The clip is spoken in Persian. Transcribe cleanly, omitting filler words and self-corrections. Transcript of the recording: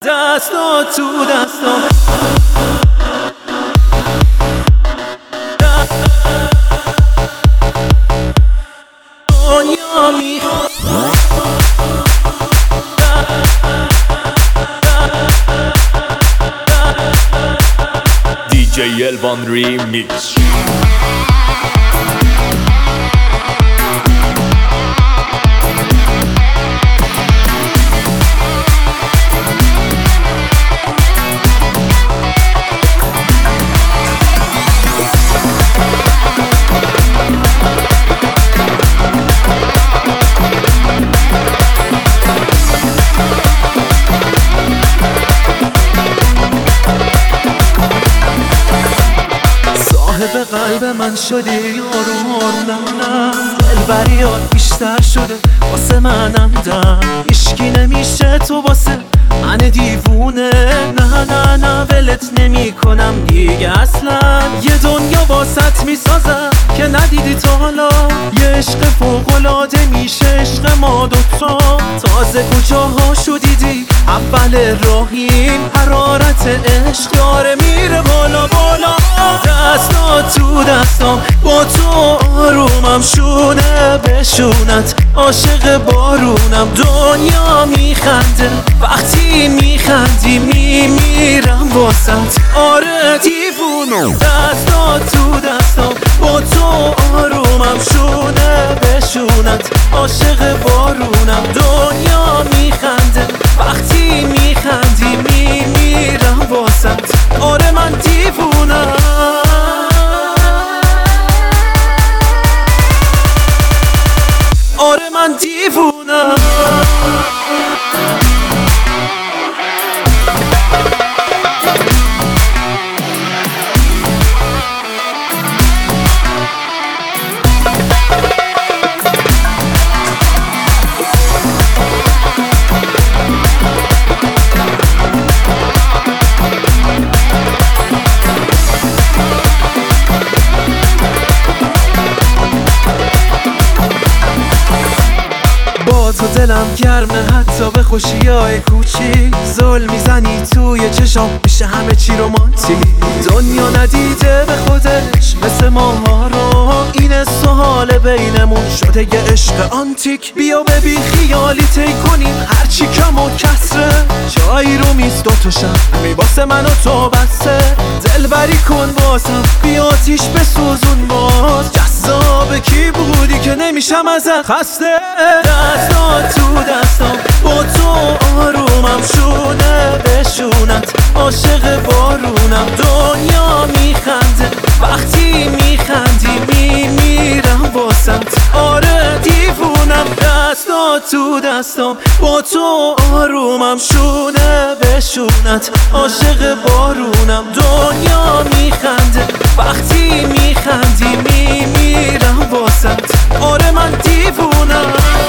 دستا تو دستا دنیا میخواد DJ Elvan Remix. به قلب من شدی آروم آروم نه دلبریات بیشتر شده واسه منم دم هیشکی نمیشه تو واسه من دیوونه نه نه نه ولت نمی کنم دیگه اصلا یه دنیا واسط میسازم که ندیدی تا حالا یه عشق فوق‌العاده میشه عشق ما دوتا تازه کجاها شو دیدی اول راهیم حرارت عشق داره میره بالا بالا دستا تو دستام با تو آرومم شونه به شونت عاشق بارونم دنیا میخنده وقتی میخندی میمیرم واسط آره دیوونم دستا تو دستام با تو آرومم شونه به شونت عاشق بارونم دنیا میخنده وقتی میخندی میمیرم واسط آره من دیوونم آره من دیوونم تو دلم گرمه حتی به خوشیای کوچی زل میزنی توی چشام میشه همه چی رومانتیک دنیا ندیده به خودش مثل ماها رو این سوال بینمون شده یه عشق آنتیک بیا ببین خیالی تی کنیم هرچی کم و کسره جایی رو میز دوتاشم می واسه من و تو بسته دلبری کن بازم بیا آتیش بسوزون باز جذاب کی بودی که نمیشم ازت خسته دستا تو دستام با تو آرومم شونه به شونت عاشق بارونم دنیا میخنده وقتی میخندی میمیرم واسط آره دیوونم دستا تو دستام با تو آرومم شونه به شونت عاشق بارونم دنیا میخنده وقتی میخندی میمیرم واسط آره من دیوونم